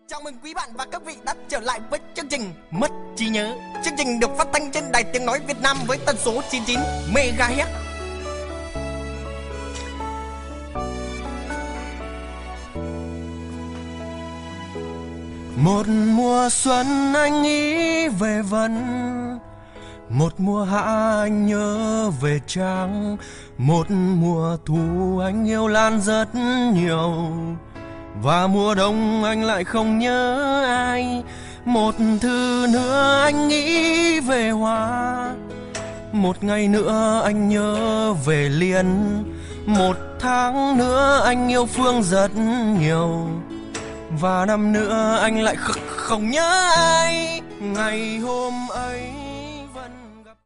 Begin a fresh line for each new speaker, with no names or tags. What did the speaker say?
Chào mừng quý bạn và các vị đã trở lại với chương trình Mất trí nhớ. Chương trình được phát thanh trên Đài Tiếng nói Việt Nam với tần số 99 MHz. Một mùa xuân anh nghĩ về vân, một mùa hạ anh nhớ về Trang, một mùa thu anh yêu Lan rất nhiều, và mùa đông anh lại không nhớ ai. Một thứ nữa anh nghĩ về hoa, một ngày nữa anh nhớ về Liên, một tháng nữa anh yêu Phương rất nhiều, và năm nữa anh lại không nhớ ai. Ngày hôm ấy